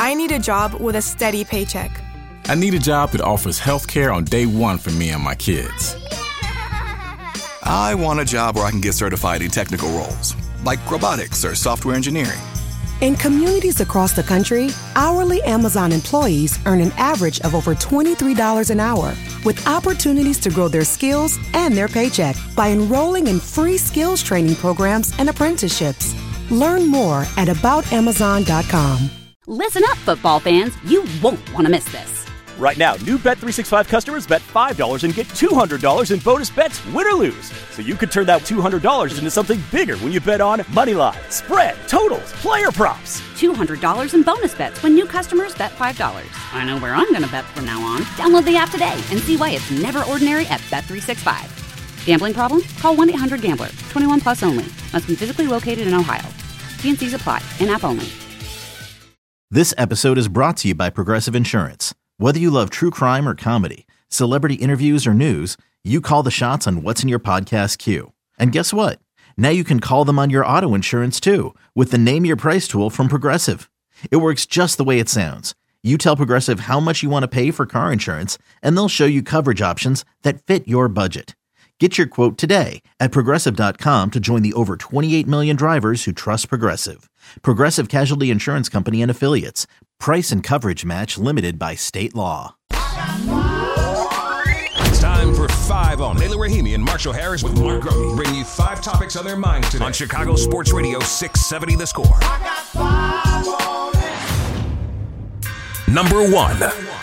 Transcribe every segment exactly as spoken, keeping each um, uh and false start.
I need a job with a steady paycheck. I need a job that offers health care on day one for me and my kids. I want a job where I can get certified in technical roles, like robotics or software engineering. In communities across the country, hourly Amazon employees earn an average of over twenty-three dollars an hour, with opportunities to grow their skills and their paycheck by enrolling in free skills training programs and apprenticeships. Learn more at about amazon dot com. Listen up, football fans. You won't want to miss this. Right now, new Bet three sixty-five customers bet five dollars and get two hundred dollars in bonus bets, win or lose. So you could turn that two hundred dollars into something bigger when you bet on money line, spread, totals, player props. two hundred dollars in bonus bets when new customers bet five dollars. I know where I'm going to bet from now on. Download the app today and see why it's never ordinary at Bet three sixty-five. Gambling problem? Call one eight hundred gambler. twenty-one plus only. Must be physically located in Ohio. T and C's apply. In-app only. This episode is brought to you by Progressive Insurance. Whether you love true crime or comedy, celebrity interviews or news, you call the shots on what's in your podcast queue. And guess what? Now you can call them on your auto insurance too with the Name Your Price tool from Progressive. It works just the way it sounds. You tell Progressive how much you want to pay for car insurance, and they'll show you coverage options that fit your budget. Get your quote today at Progressive dot com to join the over twenty-eight million drivers who trust Progressive. Progressive Casualty Insurance Company and Affiliates. Price and coverage match limited by state law. It's time for Five on. Layla Rahimi and Marshall Harris with Mark Grote bring you five topics on their minds today on Chicago Sports Radio six seventy The Score. I got five on it. Number one.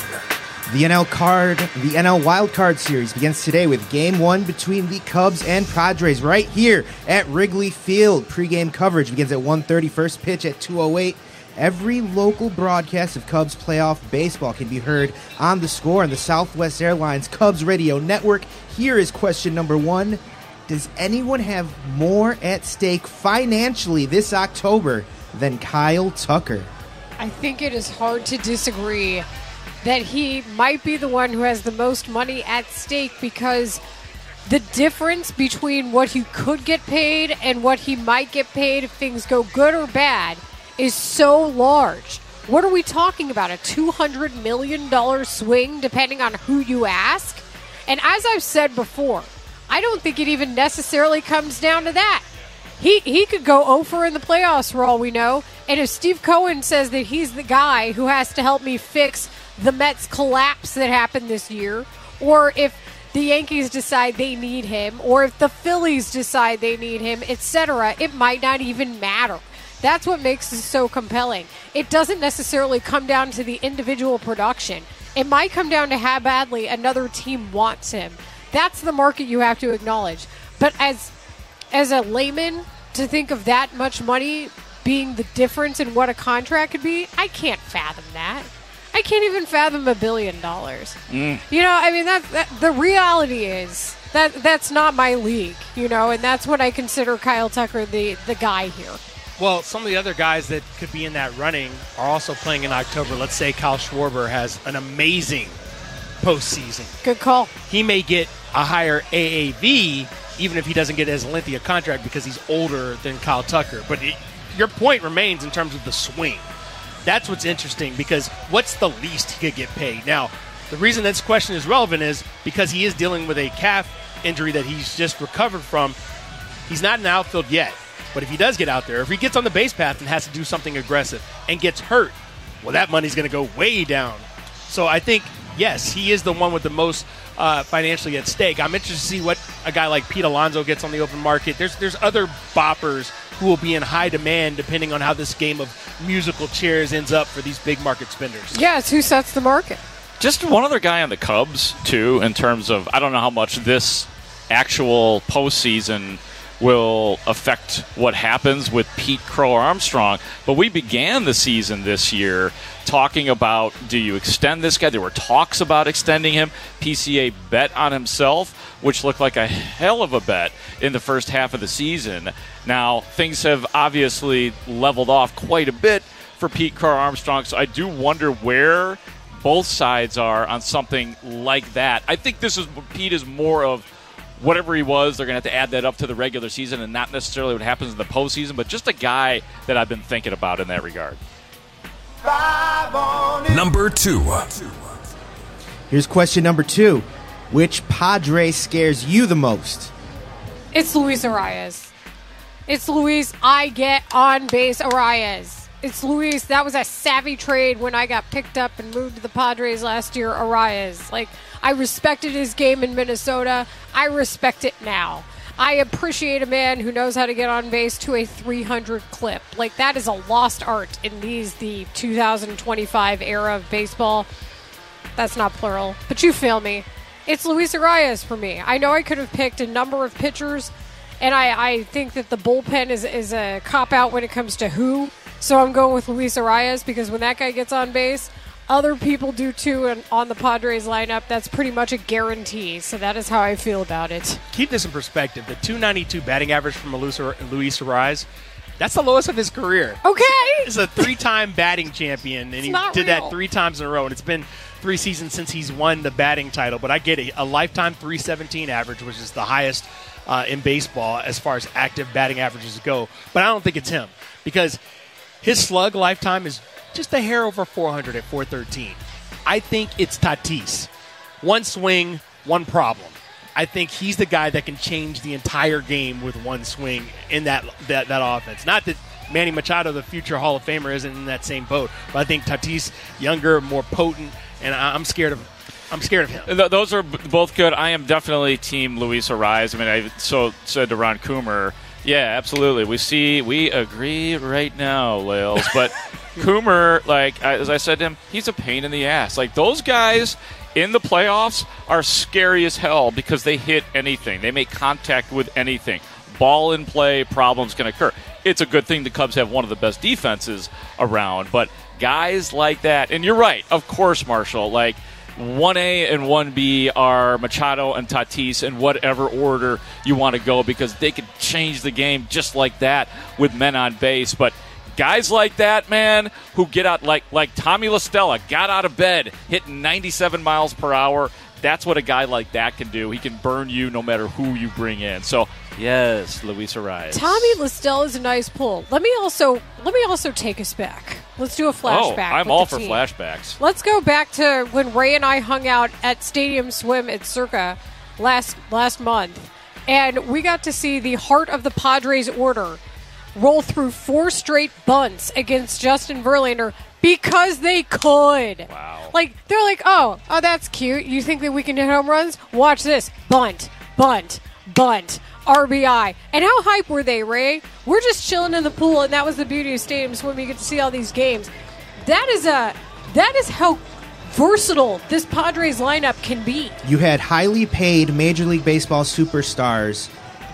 The N L card, the N L Wild Card Series begins today with Game One between the Cubs and Padres right here at Wrigley Field. Pre-game coverage begins at one thirty, first pitch at two oh eight. Every local broadcast of Cubs playoff baseball can be heard on The Score and the Southwest Airlines Cubs Radio Network. Here is question number one. Does anyone have more at stake financially this October than Kyle Tucker? I think it is hard to disagree that he might be the one who has the most money at stake, because the difference between what he could get paid and what he might get paid if things go good or bad is so large. What are we talking about? A two hundred million dollars swing depending on who you ask? And as I've said before, I don't think it even necessarily comes down to that. He he could go oh for in the playoffs for all we know. And if Steve Cohen says that he's the guy who has to help me fix the Mets collapse that happened this year, or if the Yankees decide they need him, or if the Phillies decide they need him, et cetera, it might not even matter. That's what makes this so compelling. It doesn't necessarily come down to the individual production. It might come down to how badly another team wants him. That's the market you have to acknowledge. But as as a layman, to think of that much money being the difference in what a contract could be, I can't fathom that. I can't even fathom a billion dollars. Mm. You know, I mean, that, that the reality is that that's not my league, you know, and that's what I consider Kyle Tucker the, the guy here. Well, some of the other guys that could be in that running are also playing in October. Let's say Kyle Schwarber has an amazing postseason. Good call. He may get a higher A A V even if he doesn't get as lengthy a contract because he's older than Kyle Tucker. But it, your point remains in terms of the swing. That's what's interesting, because what's the least he could get paid? Now, the reason this question is relevant is because he is dealing with a calf injury that he's just recovered from. He's not in the outfield yet, but if he does get out there, if he gets on the base path and has to do something aggressive and gets hurt, well, that money's going to go way down. So I think, yes, he is the one with the most uh, financially at stake. I'm interested to see what a guy like Pete Alonso gets on the open market. There's there's other boppers who will be in high demand depending on how this game of musical chairs ends up for these big market spenders. Yeah, it's who sets the market. Just one other guy on the Cubs, too, in terms of, I don't know how much this actual postseason will affect what happens with Pete Crow Armstrong, but we began the season this year talking about, do you extend this guy? There were talks about extending him. P C A bet on himself, which looked like a hell of a bet in the first half of the season. Now, things have obviously leveled off quite a bit for Pete Crow Armstrong, so I do wonder where both sides are on something like that. I think this is Pete is more of whatever he was, they're going to have to add that up to the regular season and not necessarily what happens in the postseason, but just a guy that I've been thinking about in that regard. Five Number two. Here's question number two. Which Padre scares you the most? It's Luis Arias. It's Luis. I get on base Arias. It's Luis. That was a savvy trade when I got picked up and moved to the Padres last year. Arias. Like, I respected his game in Minnesota. I respect it now. I appreciate a man who knows how to get on base to a three hundred clip. Like, that is a lost art in these, the two thousand twenty-five era of baseball. That's not plural, but you feel me. It's Luis Arias for me. I know I could have picked a number of pitchers, and I, I think that the bullpen is, is a cop-out when it comes to who. So I'm going with Luis Arias because when that guy gets on base, other people do too, and on the Padres lineup, that's pretty much a guarantee. So that is how I feel about it. Keep this in perspective. The two ninety-two batting average from Luis Arias, that's the lowest of his career. Okay. He's a three-time batting champion, and it's he not did real. that three times in a row, and it's been three seasons since he's won the batting title. But I get it. A lifetime three seventeen average, which is the highest uh, in baseball as far as active batting averages go. But I don't think it's him because his slug lifetime is just a hair over four hundred at four thirteen. I think it's Tatis. One swing, one problem. I think he's the guy that can change the entire game with one swing in that that, that offense. Not that Manny Machado, the future Hall of Famer, isn't in that same boat, but I think Tatis, younger, more potent, and I'm scared of I'm scared of him. Th- those are b- both good. I am definitely team Luis Arias. I mean, I so said to Ron Coomer, yeah, absolutely. We see, we agree right now, Lales. But Coomer, like, as I said to him, he's a pain in the ass. Like, those guys in the playoffs are scary as hell because they hit anything. They make contact with anything. Ball in play, problems can occur. It's a good thing the Cubs have one of the best defenses around. But guys like that, and you're right, of course, Marshall, like, one A and one B are Machado and Tatis in whatever order you want to go because they could change the game just like that with men on base. But guys like that, man, who get out, like like Tommy La Stella, got out of bed, hitting ninety-seven miles per hour, that's what a guy like that can do. He can burn you no matter who you bring in. So, yes, Luis Arias. Tommy La Stella is a nice pull. Let me also let me also take us back. Let's do a flashback. Oh, I'm with all the for team. flashbacks. Let's go back to when Ray and I hung out at Stadium Swim at Circa last last month, and we got to see the heart of the Padres order roll through four straight bunts against Justin Verlander because they could. Wow. Like, they're like, oh, oh, that's cute. You think that we can hit home runs? Watch this. Bunt, bunt, bunt, R B I. And how hype were they, Ray? We're just chilling in the pool, and that was the beauty of Stadium Swim. You get to see all these games. That is a, that is how versatile this Padres lineup can be. You had highly paid Major League Baseball superstars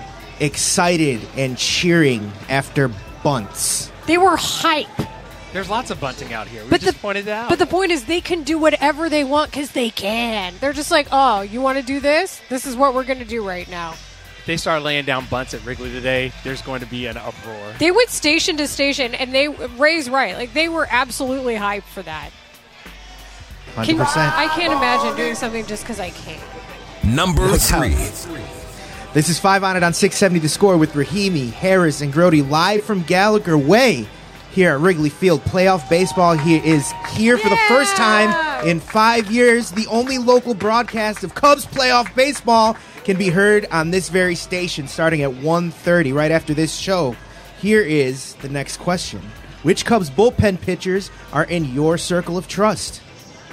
excited and cheering after bunts. They were hype. There's lots of bunting out here. We But just the, pointed it out. But the point is they can do whatever they want because they can. They're just like, oh, you want to do this? This is what we're going to do right now. If they start laying down bunts at Wrigley today, there's going to be an uproar. They went station to station, and they Ray's right. Like, they were absolutely hyped for that. one hundred Can, percent. I can't imagine doing something just because I can. Number three. This is five on it on six seventy The Score with Rahimi, Harris, and Grody live from Gallagher Way here at Wrigley Field. Playoff baseball here is here for the first time in five years. The only local broadcast of Cubs playoff baseball can be heard on this very station starting at one thirty right after this show. Here is the next question. Which Cubs bullpen pitchers are in your circle of trust?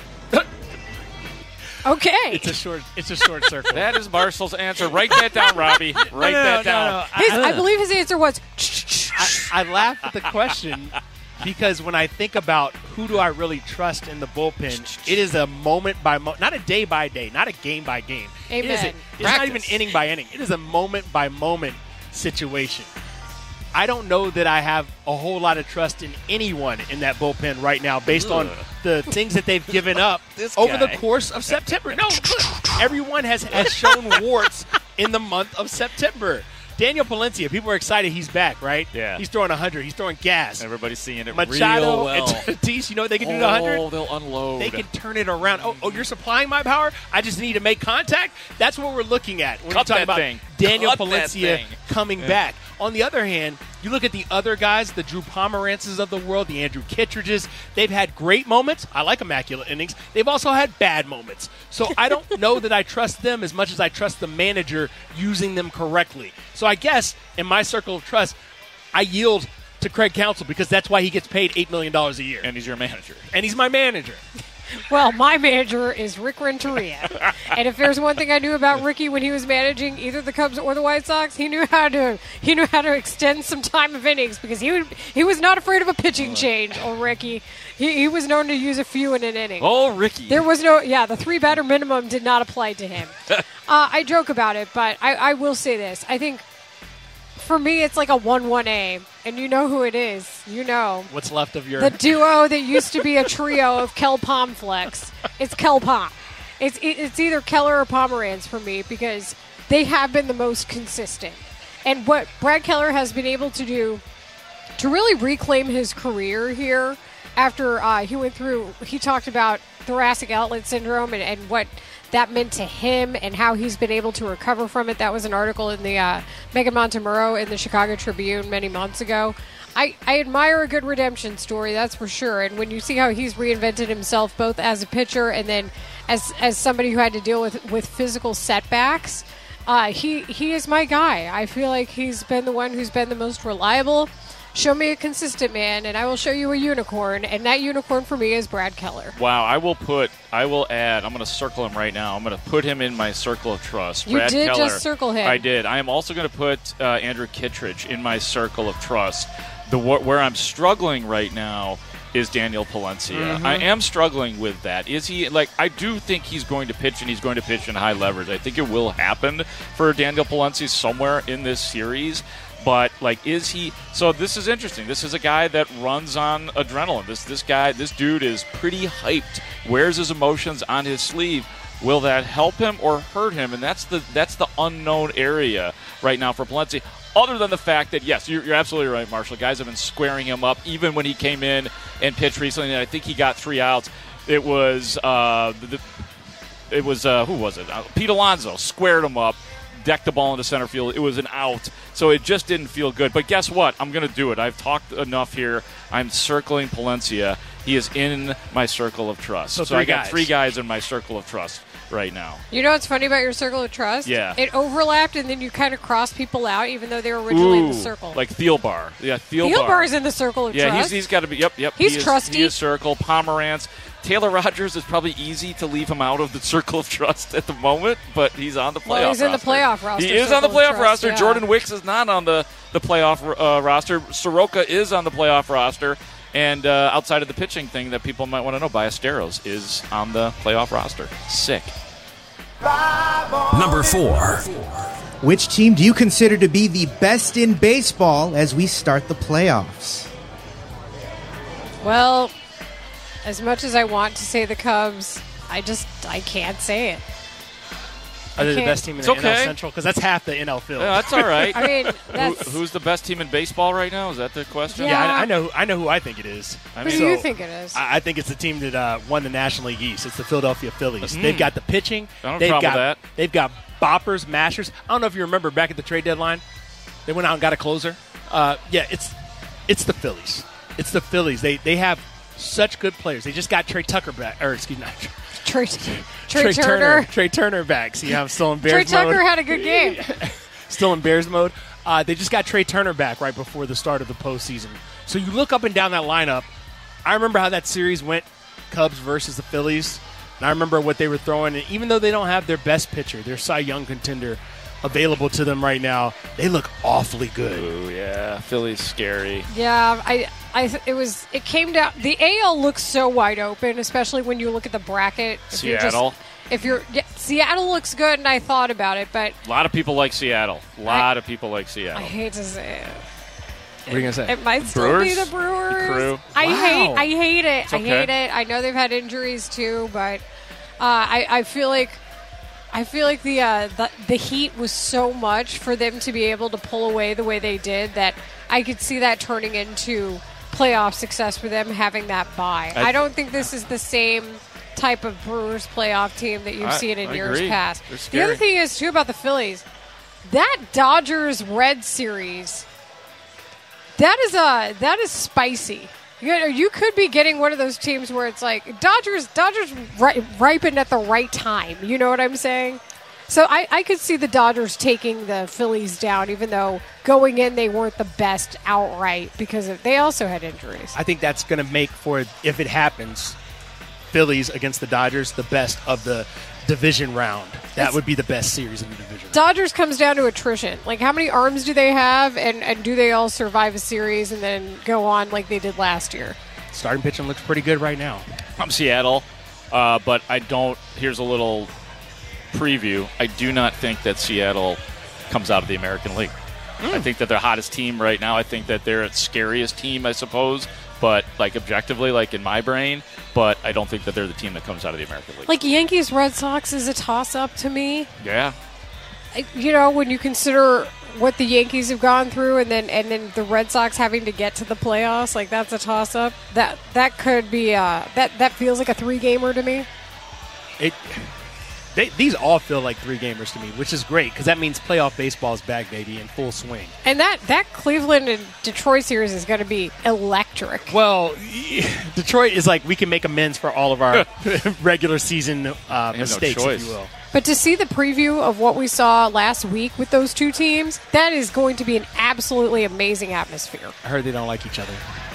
Okay. It's a short. It's a short circle. That is Marshall's answer. Write that down, Robbie. Write no, no, that no, down. no, no. His, I, I believe his answer was... I, I laugh at the question because when I think about who do I really trust in the bullpen, it is a moment by moment, not a day by day, not a game by game. Amen. It is a, it's not even inning by inning. It is a moment by moment situation. I don't know that I have a whole lot of trust in anyone in that bullpen right now based Ugh. on the things that they've given up This over guy. the course of September. No, look, everyone has, has shown warts in the month of September. Daniel Palencia, people are excited he's back, right? Yeah. He's throwing one hundred. He's throwing gas. Everybody's seeing it Machado real well. and Tatis, you know what they can do oh, to one hundred? they'll unload. They can turn it around. Oh, oh, you're supplying my power? I just need to make contact? That's what we're looking at when Cut we're talking that about thing. Daniel Cut that Palencia thing. coming Yeah. back. On the other hand, You look at the other guys, the Drew Pomerances of the world, the Andrew Kittredges. They've had great moments. I like immaculate innings. They've also had bad moments. So I don't know that I trust them as much as I trust the manager using them correctly. So I guess in my circle of trust, I yield to Craig Counsell because that's why he gets paid eight million dollars a year. And he's your manager. And he's my manager. Well, my manager is Rick Renteria. And if there's one thing I knew about Ricky when he was managing either the Cubs or the White Sox, he knew how to he knew how to extend some time of innings because he would, he was not afraid of a pitching change. Oh, Ricky. He, he was known to use a few in an inning. Oh, Ricky. There was no, yeah, the three batter minimum did not apply to him. uh, I joke about it, but I, I will say this. I think for me, it's like a one one A, and you know who it is. You know. What's left of your... The duo that used to be a trio of Kel Pomflex. It's Kel Pom. It's, it, it's either Keller or Pomeranz for me because they have been the most consistent. And what Brad Keller has been able to do to really reclaim his career here after uh, he went through, he talked about thoracic outlet syndrome and, and what that meant to him and how he's been able to recover from it. That was an article in the uh, Megan Montemurro in the Chicago Tribune many months ago. I, I admire a good redemption story, that's for sure. And when you see how he's reinvented himself both as a pitcher and then as as somebody who had to deal with, with physical setbacks, uh, he, he is my guy. I feel like he's been the one who's been the most reliable. Show me a consistent man, and I will show you a unicorn, and that unicorn for me is Brad Keller. Wow, I will put, I will add, I'm going to circle him right now. I'm going to put him in my circle of trust. You Brad did Keller, just circle him. I did. I am also going to put uh, Andrew Kittredge in my circle of trust. The Where I'm struggling right now is Daniel Palencia. Mm-hmm. I am struggling with that. Is he, like, I do think he's going to pitch, and he's going to pitch in high leverage. I think it will happen for Daniel Palencia somewhere in this series. But, like, is he – so this is interesting. This is a guy that runs on adrenaline. This this guy, this dude is pretty hyped, wears his emotions on his sleeve. Will that help him or hurt him? And that's the that's the unknown area right now for Palencia. Other than the fact that, yes, you're, you're absolutely right, Marshall. Guys have been squaring him up even when he came in and pitched recently. And I think he got three outs. It was uh, the, it was uh, who was it? Uh, Pete Alonso squared him up. Decked the ball into center field. It was an out, so it just didn't feel good. But guess what? I'm going to do it. I've talked enough here. I'm circling Palencia. He is in my circle of trust. So, so I got guys. three guys in my circle of trust right now. You know what's funny about your circle of trust? Yeah. It overlapped, and then you kind of crossed people out, even though they were originally Ooh, in the circle. like Thielbar. Yeah, Thielbar. Thielbar is in the circle of yeah, trust. Yeah, he's, he's got to be. Yep, yep. He's he is, trusty. He is circle. Pomeranz. Taylor Rogers is probably easy to leave him out of the circle of trust at the moment, but he's on the playoff well, he's in roster. the playoff roster. He is on the circle of playoff trust, roster. yeah. Jordan Wicks is not on the, the playoff uh, roster. Soroka is on the playoff roster. And uh, outside of the pitching thing that people might want to know, Ballesteros is on the playoff roster. Sick. Number four. Which team do you consider to be the best in baseball as we start the playoffs? Well, as much as I want to say the Cubs, I just I can't say it. Are they the can't- best team in It's the okay. N L Central? Because that's half the N L field. Yeah, that's all right. I mean, Who, that's, who's the best team in baseball right now? Is that the question? Yeah, Yeah. I, I know. I know who I think it is. I who mean, do you so- think it is? I, I think it's the team that uh, won the National League East. It's the Philadelphia Phillies. Mm. They've got the pitching. I don't have a they've problem got with that. they've got boppers, mashers. I don't know if you remember back at the trade deadline, they went out and got a closer. Uh, yeah, it's it's the Phillies. It's the Phillies. They they have such good players. They just got Trey Tucker back, or excuse me, not Trey, Trey, Trey Turner. Trey Turner back. See, I'm still in Trey Bears mode. Tucker had a good game. Still in Bears mode. Uh, they just got Trey Turner back right before the start of the postseason. So you look up and down that lineup. I remember how that series went, Cubs versus the Phillies. And I remember what they were throwing. And even though they don't have their best pitcher, their Cy Young contender, available to them right now, they look awfully good. Ooh, yeah. Philly's scary. Yeah, I, I, th- it was. It came down. The A L looks so wide open, especially when you look at the bracket. If you're just- Seattle. If you're, yeah, Seattle looks good, and I thought about it, but A lot of people like Seattle. A lot I- of people like I Seattle. hate to say it. What are you going to say? It might still Brewers? be the Brewers. The Crew? I Wow. hate. I hate it. It's I okay. hate it. I know they've had injuries too, but uh, I, I feel like I feel like the, uh, the the heat was so much for them to be able to pull away the way they did that I could see that turning into playoff success for them having that bye. I- I, don't think this is the same type of Brewers playoff team that you've I- seen in I years agree. past. They're The other scary. thing is too about the Phillies, that Dodgers Red series. That is uh, that is spicy. You know, you could be getting one of those teams where it's like Dodgers, Dodgers ri- ripened at the right time. You know what I'm saying? So I, I could see the Dodgers taking the Phillies down, even though going in they weren't the best outright because of, they also had injuries. I think that's going to make for, if it happens, Phillies against the Dodgers the best of the division round. That It's, would be the best series in the division. Dodgers comes down to attrition. Like, how many arms do they have, and, and do they all survive a series and then go on like they did last year? Starting pitching looks pretty good right now. I'm Seattle, uh, but I don't. Here's a little preview. I do not think that Seattle comes out of the American League. Mm. I think that they're hottest team right now. I think that they're its scariest team, I suppose. But, like, objectively, like, in my brain, but I don't think that they're the team that comes out of the American League. Like, Yankees Red Sox is a toss-up to me. Yeah. I, you know, when you consider what the Yankees have gone through and then and then the Red Sox having to get to the playoffs, like, that's a toss-up. That that could be, uh, that, that feels like a three-gamer to me. It... They, these all feel like three gamers to me, which is great because that means playoff baseball is back, baby, in full swing. And that, that Cleveland and Detroit series is going to be electric. Well, Detroit is like we can make amends for all of our regular season uh, mistakes, no if you will. But to see the preview of what we saw last week with those two teams, that is going to be an absolutely amazing atmosphere. I heard they don't like each other.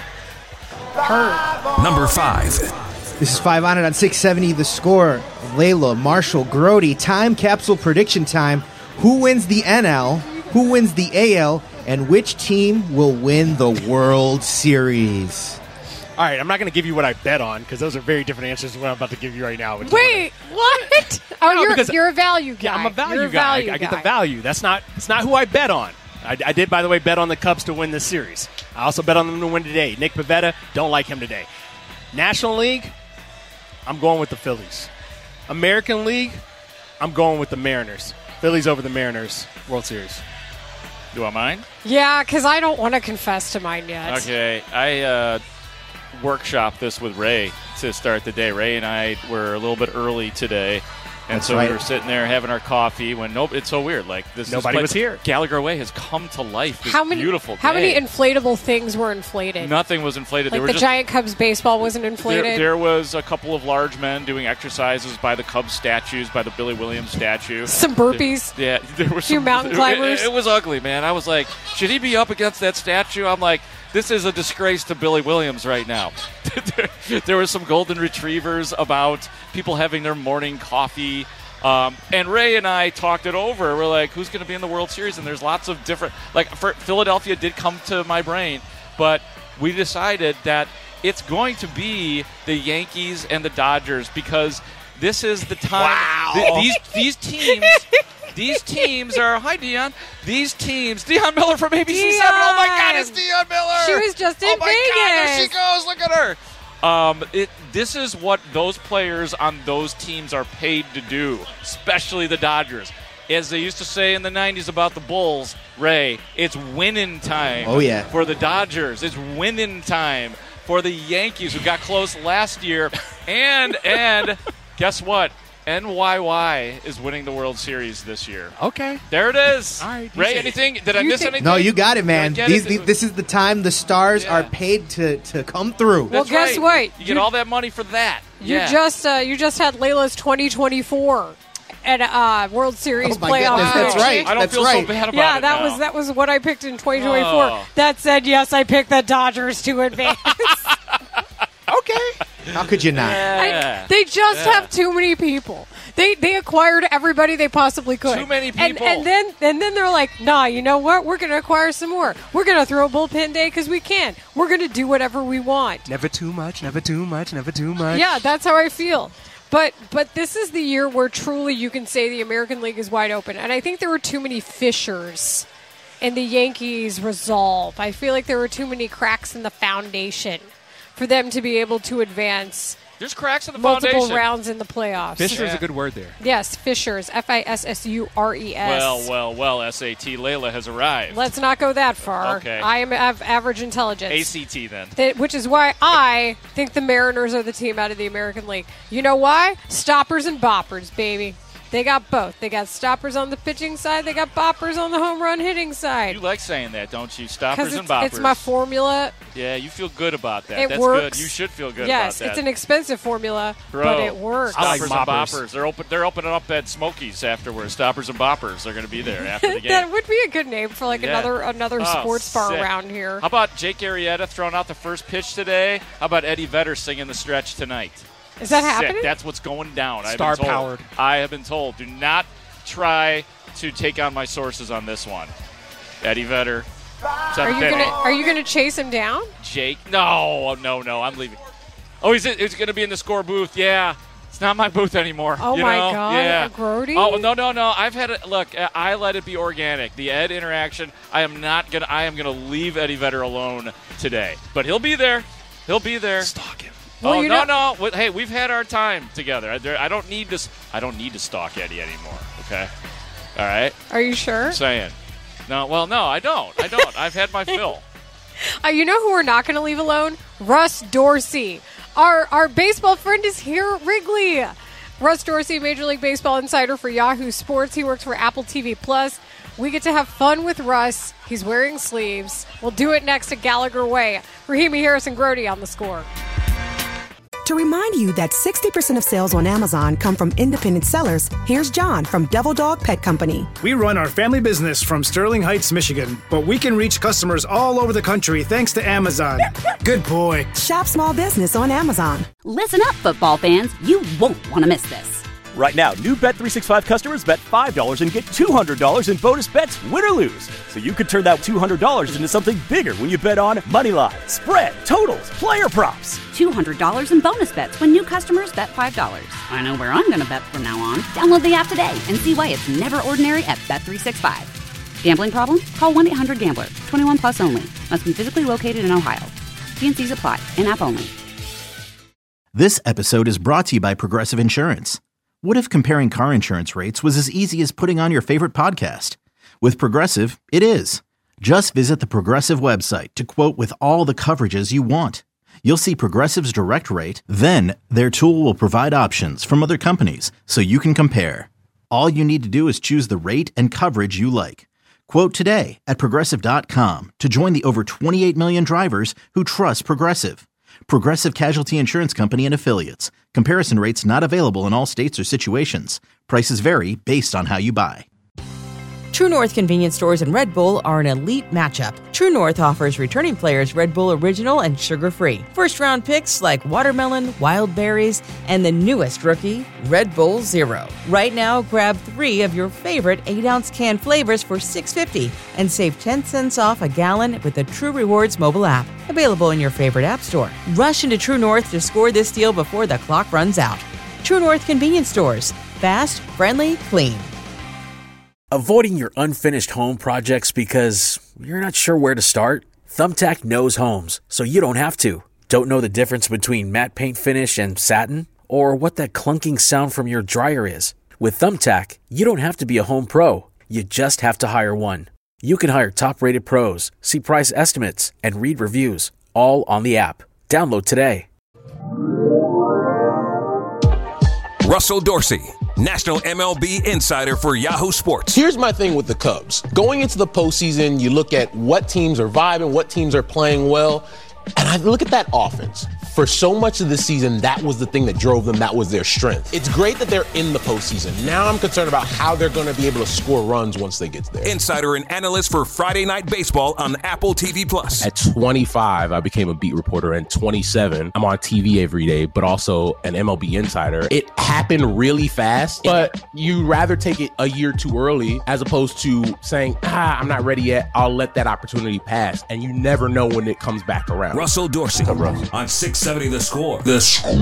Heard. Number five. This is five on it on six seventy The Score. Layla, Marshall, Grody, time capsule prediction time. Who wins the N L? Who wins the A L? And which team will win the World Series? All right, I'm not going to give you what I bet on because those are very different answers to what I'm about to give you right now. Wait, what? Oh, No, you're, because- you're a value guy. Yeah, I'm a value You're a guy. value I, I get guy. the value. That's not. It's not who I bet on. I, I did, by the way, bet on the Cubs to win this series. I also bet on them to win today. Nick Pivetta, don't like him today. National League, I'm going with the Phillies. American League, I'm going with the Mariners. Phillies over the Mariners, World Series. You want mine? Yeah, because I don't want to confess to mine yet. Okay, I uh, workshopped this with Ray to start the day. Ray and I were a little bit early today, and That's so right. we were sitting there having our coffee when nope, it's so weird. Like this, Nobody this was here. Gallagher Way has come to life. This How many beautiful How day. many inflatable things were inflated? Nothing was inflated. Like they were the just, Giant Cubs baseball wasn't inflated. There, there was a couple of large men doing exercises by the Cubs statues, by the Billy Williams statue. Some burpees. Yeah, there were Few some mountain it- climbers. It, it was ugly, man. I was like, should he be up against that statue? I'm like, this is a disgrace to Billy Williams right now. there, there were some golden retrievers about, people having their morning coffee. Um, and Ray and I talked it over. We're like, who's going to be in the World Series? And there's lots of different, like for Philadelphia did come to my brain, but we decided that it's going to be the Yankees and the Dodgers because this is the time. Wow. th- these these teams. These teams are, hi, Dion. These teams, Dion Miller from A B C seven. Oh, my God, it's Dion Miller. She was just in oh, my Vegas. God, there she goes. Look at her. Um, it, this is what those players on those teams are paid to do, especially the Dodgers. As they used to say in the nineties about the Bulls, Ray, it's winning time Oh, yeah. for the Dodgers. It's winning time for the Yankees, who got close last year. And, and guess what? N Y Y is winning the World Series this year. Okay. There it is. All right, you Ray, say- anything? Did I You miss think- anything? No, you got it, man. Did I get These, it? the- this is the time the stars Yeah. are paid to, to come through. Well, That's guess right. what? You get You- all that money for that. You yeah. just uh, you just had Layla's twenty twenty-four at uh, World Series Oh, my playoff goodness, that's prediction. right. I don't That's feel right. so bad about Yeah, it that now. was that was what I picked in twenty twenty-four. Oh. That said, yes, I picked the Dodgers to advance. Okay. How could you not? Yeah. I, they just Yeah. have too many people. They they acquired everybody they possibly could. Too many And, people. and then and then they're like, nah, you know what? We're going to acquire some more. We're going to throw a bullpen day because we can. We're going to do whatever we want. Never too much, never too much, never too much. Yeah, that's how I feel. But but this is the year where truly you can say the American League is wide open. And I think there were too many fissures in the Yankees' resolve. I feel like there were too many cracks in the foundation for them to be able to advance There's cracks in the multiple foundation. rounds in the playoffs. Fisher is Yeah. a good word there. Yes, fissures. F I S S U R E S. Well, well, well, S A T Layla has arrived. Let's not go that far. Okay. I am of average intelligence. A C T then. That, which is why I think the Mariners are the team out of the American League. You know why? Stoppers and boppers, baby. They got both. They got stoppers on the pitching side. They got boppers on the home run hitting side. You like saying that, don't you? Stoppers and it's, boppers. It's my formula. Yeah, you feel good about that. It That's works. good. You should feel good yes, about that. Yes, it's an expensive formula, Bro, but it works. Stoppers I like and boppers. boppers. They're open. They're opening up at Smokies afterwards. Stoppers and boppers. They're going to be there after the game. That would be a good name for like Yeah. another another Oh, sports bar sick. around here. How about Jake Arrieta throwing out the first pitch today? How about Eddie Vedder singing the stretch tonight? Is that Sick. happening? That's what's going down. Star I've been told. powered. I have been told. Do not try to take on my sources on this one. Eddie Vedder. Are you gonna Are you gonna chase him down? Jake? No, no, no. I'm leaving. Oh, he's he's going to be in the score booth. Yeah. It's not my booth anymore. Oh you my know? God, yeah. a Grody? Oh no, no, no! I've had it. Look, I let it be organic. The Ed interaction. I am not gonna. I am gonna leave Eddie Vedder alone today. But he'll be there. He'll be there. Stalk him. Well, oh you no, know- no! Well, hey, we've had our time together. I, there, I don't need to. I don't need to stalk Eddie anymore. Okay. All right. Are you sure? I'm saying. No. Well, no, I don't. I don't. I've had my fill. Uh, you know who we're not going to leave alone? Russ Dorsey. Our our baseball friend is here at Wrigley. Russ Dorsey, Major League Baseball insider for Yahoo Sports. He works for Apple T V Plus. We get to have fun with Russ. He's wearing sleeves. We'll do it next at Gallagher Way. Rahimi Harrison Grody on The Score. To remind you that sixty percent of sales on Amazon come from independent sellers, here's John from Devil Dog Pet Company. We run our family business from Sterling Heights, Michigan, but we can reach customers all over the country thanks to Amazon. Good boy. Shop small business on Amazon. Listen up, football fans. You won't want to miss this. Right now, new Bet three sixty-five customers bet five dollars and get two hundred dollars in bonus bets, win or lose. So you could turn that two hundred dollars into something bigger when you bet on money line, spread, totals, player props. two hundred dollars in bonus bets when new customers bet five dollars. I know where I'm going to bet from now on. Download the app today and see why it's never ordinary at Bet three sixty-five. Gambling problem? Call one eight hundred gambler. twenty-one plus only. Must be physically located in Ohio. T and C's apply. In-app only. This episode is brought to you by Progressive Insurance. What if comparing car insurance rates was as easy as putting on your favorite podcast? With Progressive, it is. Just visit the Progressive website to quote with all the coverages you want. You'll see Progressive's direct rate, then their tool will provide options from other companies so you can compare. All you need to do is choose the rate and coverage you like. Quote today at Progressive dot com to join the over twenty-eight million drivers who trust Progressive. Progressive Casualty Insurance Company and Affiliates. Comparison rates not available in all states or situations. Prices vary based on how you buy. True North convenience stores and Red Bull are an elite matchup. True North offers returning players Red Bull Original and sugar-free. First-round picks like watermelon, wild berries, and the newest rookie, Red Bull Zero. Right now, grab three of your favorite eight-ounce can flavors for six dollars and fifty cents and save ten cents off a gallon with the True Rewards mobile app. Available in your favorite app store. Rush into True North to score this deal before the clock runs out. True North convenience stores. Fast, friendly, clean. Avoiding your unfinished home projects because you're not sure where to start? Thumbtack knows homes, so you don't have to. Don't know the difference between matte paint finish and satin? Or what that clunking sound from your dryer is? With Thumbtack, you don't have to be a home pro. You just have to hire one. You can hire top-rated pros, see price estimates, and read reviews, all on the app. Download today. Russell Dorsey, National M L B insider for Yahoo Sports. Here's my thing with the Cubs. Going into the postseason, you look at what teams are vibing, what teams are playing well, and I look at that offense. For so much of the season, that was the thing that drove them. That was their strength. It's great that they're in the postseason. Now I'm concerned about how they're going to be able to score runs once they get there. Insider and analyst for Friday Night Baseball on Apple T V Plus. At twenty-five, I became a beat reporter, and twenty-seven, I'm on T V every day, but also an M L B insider. It happened really fast, but you rather take it a year too early as opposed to saying, ah, I'm not ready yet. I'll let that opportunity pass. And you never know when it comes back around. Russell Dorsey on six seventy The Score. The Score.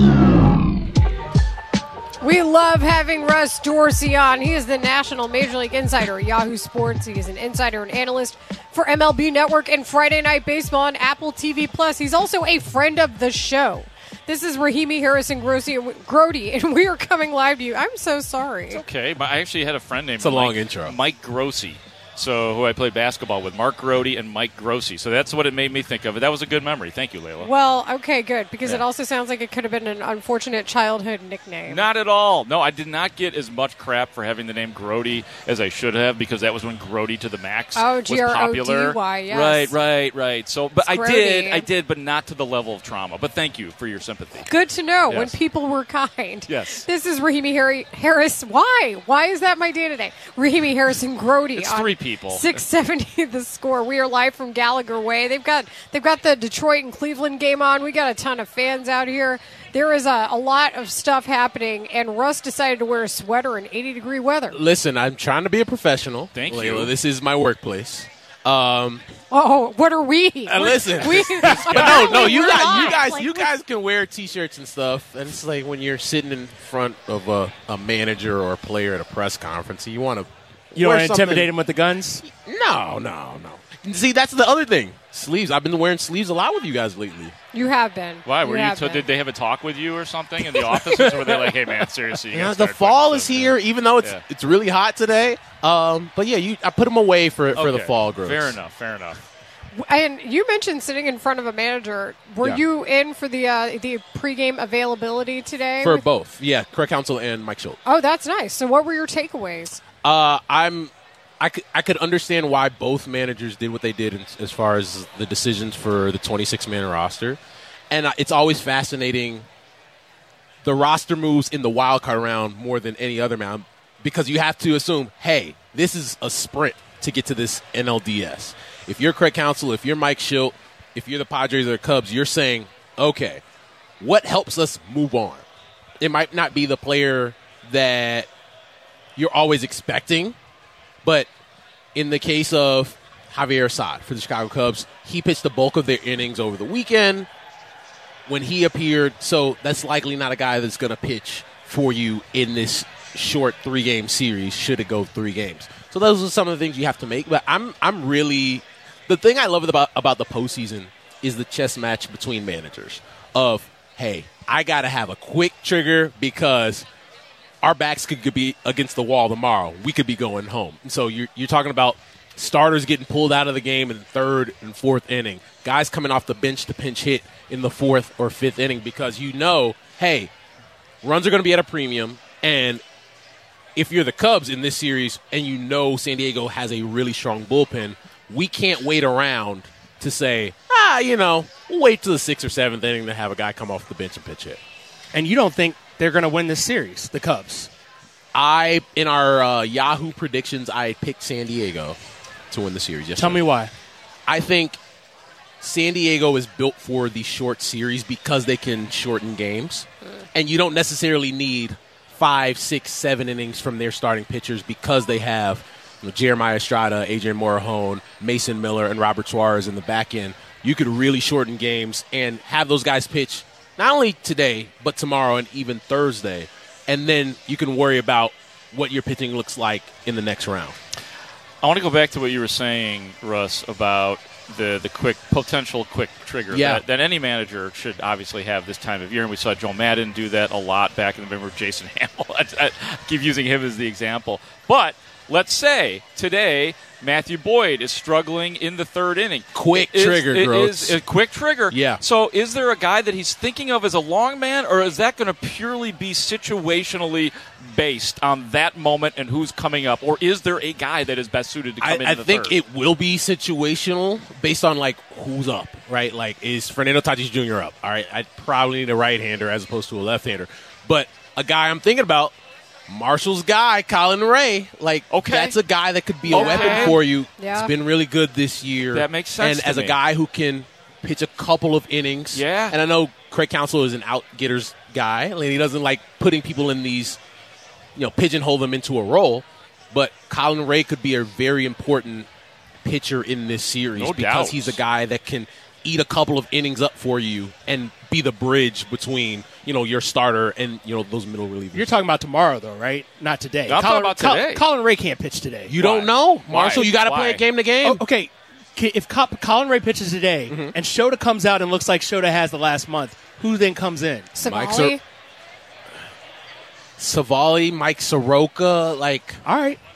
We love having Russ Dorsey on. He is the National Major League Insider at Yahoo Sports. He is an insider and analyst for M L B Network and Friday Night Baseball on Apple T V Plus. He's also a friend of the show. This is Rahimi Harrison Grody, and we are coming live to you. I'm so sorry. It's okay, but I actually had a friend named It's a long Mike, intro. Mike Grossi. So who I played basketball with, Mark Grody and Mike Grossi. So that's what it made me think of. That was a good memory. Thank you, Layla. Well, okay, good, because Yeah. it also sounds like it could have been an unfortunate childhood nickname. Not at all. No, I did not get as much crap for having the name Grody as I should have, because that was when Grody to the Max Oh, was G R O D popular. Y, yes. Right, right, right. So, but I It's did, Grody. I did, but not to the level of trauma. But thank you for your sympathy. Good to know when Yes. people were kind. Yes. This is Rahimi Harry- Harris. Why? Why is that my day today? Rahimi Harrison Grody. It's on three people. six seventy The Score. We are live from Gallagher Way. They've got they've got the Detroit and Cleveland game on. We got a ton of fans out here. There is a, a lot of stuff happening, and Russ decided to wear a sweater in eighty degree weather. Listen, I'm trying to be a professional. Thank Layla, you. This is my workplace. Um, Oh, what are we? and listen, we, but no, no, you we're guys, not. you guys, Like, you guys can wear T-shirts and stuff, and it's like when you're sitting in front of a, a manager or a player at a press conference, and you want to. You don't want to intimidate him with the guns? No, no, no. See, that's the other thing. Sleeves. I've been wearing sleeves a lot with you guys lately. You have been. Why? You Were you? have So been. did they have a talk with you or something in the office? Or were they like, "Hey, man, seriously, you Yeah, gotta the start fall putting is stuff in." here, even though it's Yeah. it's really hot today. Um, but yeah, you I put them away for for the Okay. fall growth. Fair enough. Fair enough. And you mentioned sitting in front of a manager. Were Yeah. you in for the uh, the pregame availability today? For with- both, yeah, Craig Counsell and Mike Schultz. Oh, that's nice. So, what were your takeaways? Uh, I'm, I could, I could understand why both managers did what they did in, as far as the decisions for the twenty-six man roster, and uh, it's always fascinating. The roster moves in the wild card round more than any other round because you have to assume, hey, this is a sprint to get to this N L D S. If you're Craig Counsell, if you're Mike Schilt, if you're the Padres or the Cubs, you're saying, okay, what helps us move on? It might not be the player that you're always expecting, but in the case of Javier Assad for the Chicago Cubs, he pitched the bulk of their innings over the weekend when he appeared, so that's likely not a guy that's going to pitch for you in this short three-game series, should it go three games. So those are some of the things you have to make, but I'm I'm really – the thing I love about, about the postseason is the chess match between managers of, hey, I got to have a quick trigger because – our backs could be against the wall tomorrow. We could be going home. And so you're, you're talking about starters getting pulled out of the game in the third and fourth inning, guys coming off the bench to pinch hit in the fourth or fifth inning because you know, hey, runs are going to be at a premium. And if you're the Cubs in this series and you know San Diego has a really strong bullpen, we can't wait around to say, ah, you know, we'll wait till the sixth or seventh inning to have a guy come off the bench and pitch hit. And you don't think they're going to win this series, the Cubs? I, in our uh, Yahoo predictions, I picked San Diego to win the series. Yesterday. Tell me why. I think San Diego is built for the short series because they can shorten games. And you don't necessarily need five, six, seven innings from their starting pitchers because they have you know, Jeremiah Estrada, Adrian Morejon, Mason Miller, and Robert Suarez in the back end. You could really shorten games and have those guys pitch not only today, but tomorrow and even Thursday. And then you can worry about what your pitching looks like in the next round. I want to go back to what you were saying, Russ, about the, the quick potential quick trigger Yeah. that, that any manager should obviously have this time of year. And we saw Joe Madden do that a lot back in the remember Jason Hamill. I, I keep using him as the example. But let's say today Matthew Boyd is struggling in the third inning. Quick Is- trigger, it Groats. is a quick trigger. Yeah. So is there a guy that he's thinking of as a long man, or is that going to purely be situationally based on that moment and who's coming up? Or is there a guy that is best suited to come I, in I in the think third? it will be situational based on like who's up, right? Like is Fernando Tatis Junior up? All right, I'd probably need a right-hander as opposed to a left-hander. But a guy I'm thinking about, Marshall's guy, Colin Ray, like Okay. that's a guy that could be a Okay. weapon for you. Yeah. It's been really good this year. That makes sense And to as me. a guy who can pitch a couple of innings, Yeah. And I know Craig Counsell is an out-getters guy. Like, he doesn't like putting people in these, you know, pigeonhole them into a role. But Colin Ray could be a very important pitcher in this series No because doubt. he's a guy that can eat a couple of innings up for you and be the bridge between, you know, your starter and, you know, those middle relievers. You're talking about tomorrow, though, right? Not today. I'm talking about Col- today. Colin Ray can't pitch today. You Why? don't know, Marshall. Why? You got to play Why? it game to game. Oh, okay, K- if Co- Colin Ray pitches today Mm-hmm. and Shota comes out and looks like Shota has the last month, who then comes in? Mike Savali? Savali, Mike Soroka, like All right.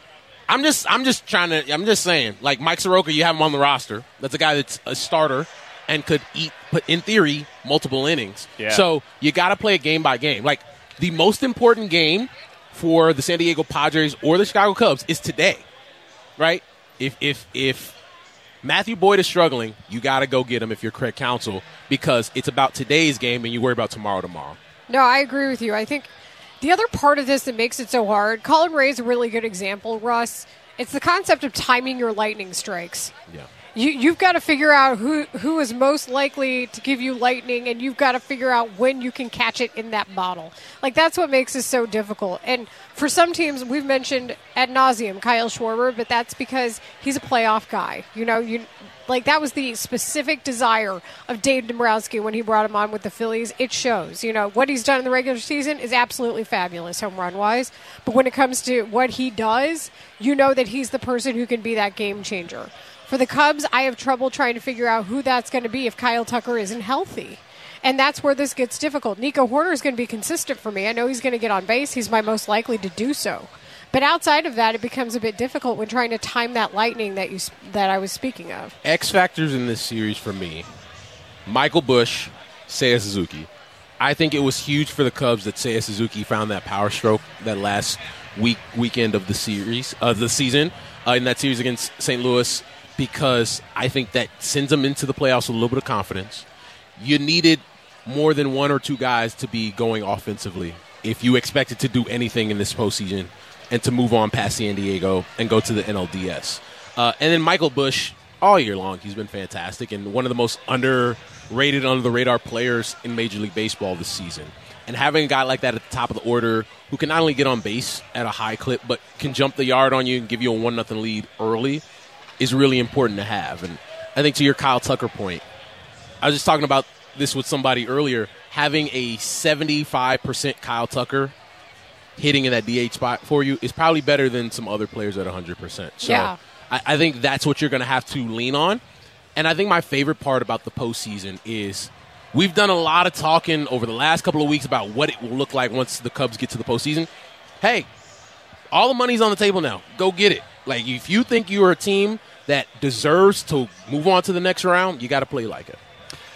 I'm just I'm just trying to I'm just saying, like Mike Soroka, you have him on the roster. That's a guy that's a starter and could eat, but in theory, multiple innings. Yeah. So you got to play it game by game. Like the most important game for the San Diego Padres or the Chicago Cubs is today, right? If if if Matthew Boyd is struggling, you got to go get him if you're Craig Counsell, because it's about today's game and you worry about tomorrow tomorrow. No, I agree with you. I think the other part of this that makes it so hard, Colin Ray is a really good example, Russ. It's the concept of timing your lightning strikes. Yeah. You, you've got to figure out who, who is most likely to give you lightning, and you've got to figure out when you can catch it in that bottle. Like, that's what makes this so difficult. And for some teams, we've mentioned ad nauseum Kyle Schwarber, but that's because he's a playoff guy. You know, you like that was the specific desire of Dave Dombrowski when he brought him on with the Phillies. It shows. You know, what he's done in the regular season is absolutely fabulous home run-wise. But when it comes to what he does, you know that he's the person who can be that game changer. For the Cubs, I have trouble trying to figure out who that's going to be if Kyle Tucker isn't healthy. And that's where this gets difficult. Nico Hoerner is going to be consistent for me. I know he's going to get on base. He's my most likely to do so. But outside of that, it becomes a bit difficult when trying to time that lightning that you that I was speaking of. X factors in this series for me: Michael Busch, Seiya Suzuki. I think it was huge for the Cubs that Seiya Suzuki found that power stroke that last week weekend of the series of the season uh, in that series against Saint Louis, because I think that sends them into the playoffs with a little bit of confidence. You needed more than one or two guys to be going offensively if you expected to do anything in this postseason and to move on past San Diego and go to the N L D S. Uh, and then Michael Busch, all year long, he's been fantastic and one of the most underrated, under-the-radar players in Major League Baseball this season. And having a guy like that at the top of the order who can not only get on base at a high clip but can jump the yard on you and give you a one nothing lead early is really important to have. And I think to your Kyle Tucker point, I was just talking about this with somebody earlier, having a seventy-five percent Kyle Tucker hitting in that D H spot for you is probably better than some other players at one hundred percent. So yeah. I, I think that's what you're going to have to lean on. And I think my favorite part about the postseason is we've done a lot of talking over the last couple of weeks about what it will look like once the Cubs get to the postseason. Hey, all the money's on the table now. Go get it. Like, if you think you're a team that deserves to move on to the next round, you got to play like it.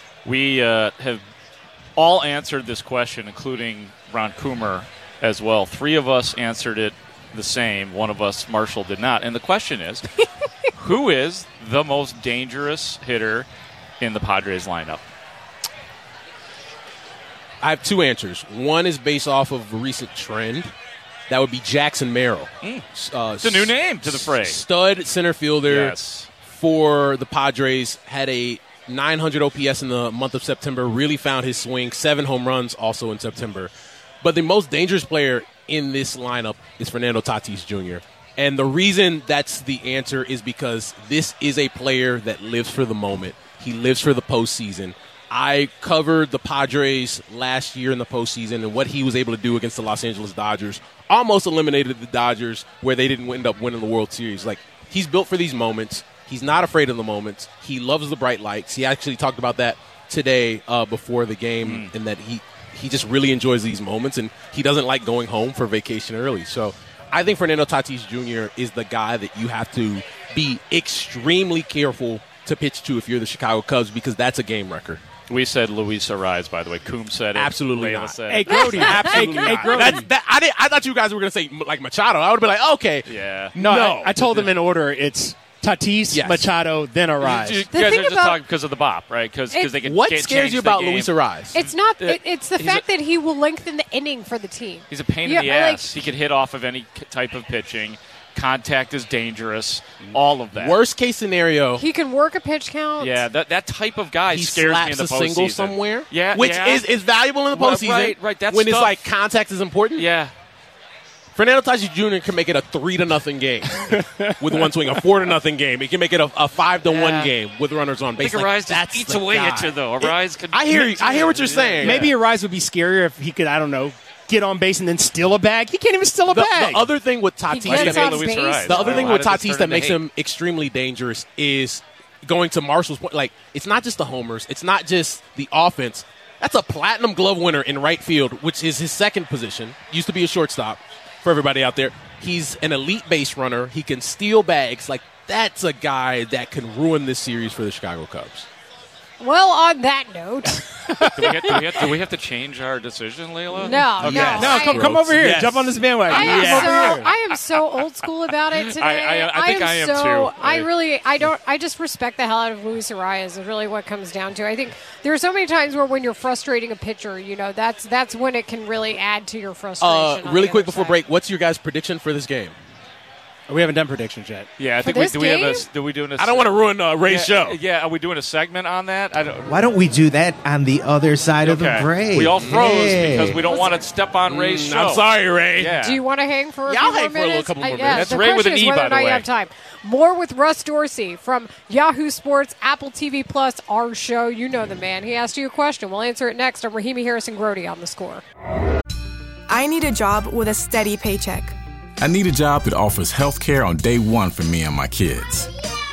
We uh, have all answered this question, including Ron Coomer as well. Three of us answered it the same. One of us, Marshall, did not. And the question is, who is the most dangerous hitter in the Padres lineup? I have two answers. One is based off of a recent trend. That would be Jackson Merrill. Mm. Uh, it's a new name to the fray. Stud center fielder yes. for the Padres. Had a nine hundred O P S in the month of September. Really found his swing. Seven home runs also in September. But the most dangerous player in this lineup is Fernando Tatis Junior And the reason that's the answer is because this is a player that lives for the moment. He lives for the postseason. I covered the Padres last year in the postseason, and what he was able to do against the Los Angeles Dodgers almost eliminated the Dodgers where they didn't end up winning the World Series. Like, he's built for these moments. He's not afraid of the moments. He loves the bright lights. He actually talked about that today uh, before the game, mm. and that he, he just really enjoys these moments, and he doesn't like going home for vacation early. So I think Fernando Tatis Junior is the guy that you have to be extremely careful to pitch to if you're the Chicago Cubs, because that's a game record. We said Luis Arraez, by the way. Coombe said it. Absolutely Layla not. Said Hey, it. Grody. Absolutely hey, not. Grody. That's, that, I, did, I thought you guys were going to say, like, Machado. I would have been like, okay. Yeah. No, no. I, I told them in order. It's Tatis, yes. Machado, then Arraez. You, you The guys thing are just about- talking because of the bop, right? Because they can What can't scares change you the about game. Luis Arraez? It's not. Uh, It, it's the he's fact a- that he will lengthen the inning for the team. He's a pain Yeah, in the like- ass. He can hit off of any k- type of pitching. Contact is dangerous. All of that. Worst case scenario, He can work a pitch count. Yeah, that that type of guy he scares me in slaps the a postseason. single somewhere, Yeah, which yeah. is, is valuable in the Well, postseason. right, right, that's when it's stuff. like contact is important. Yeah. Fernando Tatis Junior can make it a three to nothing game with one swing, a four to nothing game. He can make it a, a five to Yeah. one game with runners on I base. think Like, Arraez just that's eats the away guy. at you, though. Arraez could. I hear you. I hear what you're saying. Maybe Arraez would be scarier if he could, I don't know, get on base and then steal a bag. He can't even steal a The, bag. the other thing with He Tatis gets that on makes, base. the other thing Why with did this Tatis turn that into makes hate? him extremely dangerous is going to Marshall's point. Like, it's not just the homers. It's not just the offense. That's a platinum glove winner in right field, which is his second position. Used to be a shortstop for everybody out there. He's an elite base runner. He can steal bags. Like, that's a guy that can ruin this series for the Chicago Cubs. Well, on that note. do, we have, do, we have, do we have to change our decision, Layla? No, okay. no. No, I, come, come over here. Yes. Jump on this bandwagon. I am, yeah. so, I am so old school about it today. I, I, I think am I am so, too. I really, I don't, I just respect the hell out of Luis Arias is really what it comes down to. I think there are so many times where when you're frustrating a pitcher, you know, that's that's when it can really add to your frustration. Uh, really quick before side. break, what's your guys' prediction for this game? We haven't done predictions yet. Yeah, I For think we this do. We have game? a. Do we doing a? I don't want to ruin uh, Ray's yeah, show. Yeah, are we doing a segment on that? I don't. Why don't we do that on the other side of the break? We all froze Hey. because we don't want to step on Ray's Mm, show. I'm sorry, Ray. Yeah. Do you want to hang for a Yeah, few I'll more hang for a little minutes? couple more Uh, minutes. yeah, That's the Ray with question an is E, whether by or the not you way. have time. More with Russ Dorsey from Yahoo Sports, Apple T V Plus, our show. You know the man. He asked you a question. We'll answer it next on Rahimi Harrison Grody on The Score. I need a job with a steady paycheck. I need a job that offers health care on day one for me and my kids.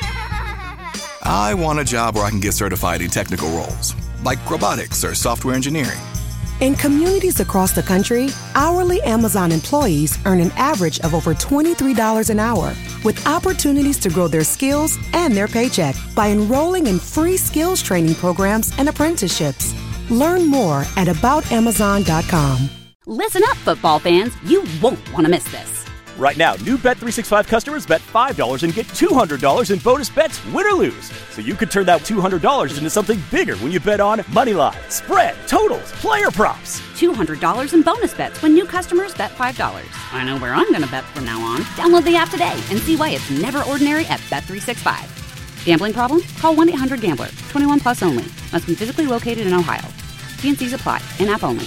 I want a job where I can get certified in technical roles, like robotics or software engineering. In communities across the country, hourly Amazon employees earn an average of over twenty-three dollars an hour, with opportunities to grow their skills and their paycheck by enrolling in free skills training programs and apprenticeships. Learn more at about amazon dot com. Listen up, football fans. You won't want to miss this. Right now, new Bet three sixty-five customers bet five dollars and get two hundred dollars in bonus bets, win or lose. So you could turn that two hundred dollars into something bigger when you bet on money line, spread, totals, player props. two hundred dollars in bonus bets when new customers bet five dollars. I know where I'm going to bet from now on. Download the app today and see why it's never ordinary at Bet three sixty-five. Gambling problem? Call one eight hundred gambler. twenty-one plus only. Must be physically located in Ohio. T and C's apply. In-app only.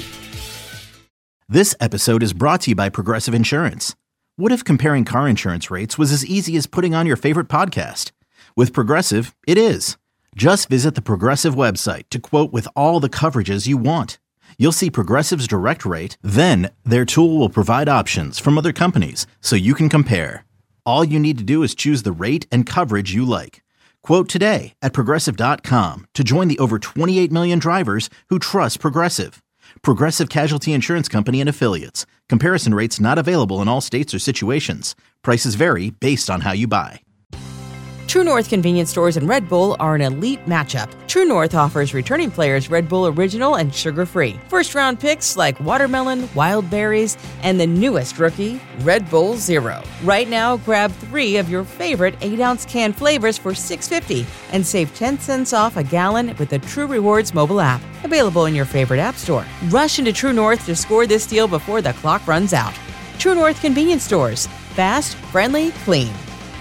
This episode is brought to you by Progressive Insurance. What if comparing car insurance rates was as easy as putting on your favorite podcast? With Progressive, it is. Just visit the Progressive website to quote with all the coverages you want. You'll see Progressive's direct rate, then their tool will provide options from other companies so you can compare. All you need to do is choose the rate and coverage you like. Quote today at Progressive dot com to join the over twenty-eight million drivers who trust Progressive. Progressive Casualty Insurance Company and Affiliates. Comparison rates not available in all states or situations. Prices vary based on how you buy. True North convenience stores and Red Bull are an elite matchup. True North offers returning players Red Bull Original and sugar-free. First-round picks like watermelon, wild berries, and the newest rookie, Red Bull Zero. Right now, grab three of your favorite eight ounce can flavors for six dollars and fifty cents and save ten cents off a gallon with the True Rewards mobile app. Available in your favorite app store. Rush into True North to score this deal before the clock runs out. True North convenience stores. Fast, friendly, clean.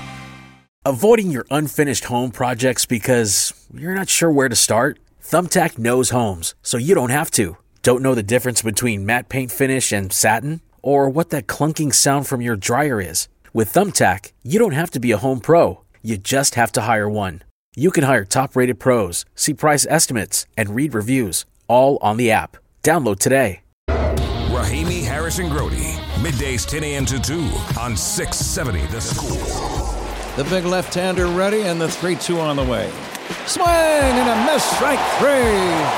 Avoiding your unfinished home projects because you're not sure where to start? Thumbtack knows homes, so you don't have to. Don't know the difference between matte paint finish and satin? Or what that clunking sound from your dryer is? With Thumbtack, you don't have to be a home pro. You just have to hire one. You can hire top-rated pros, see price estimates, and read reviews, all on the app. Download today. Rahimi Harrison Grody, middays ten a.m. to two on six seventy The Score. The big left-hander ready, and the three two on the way. Swing and a miss, strike three.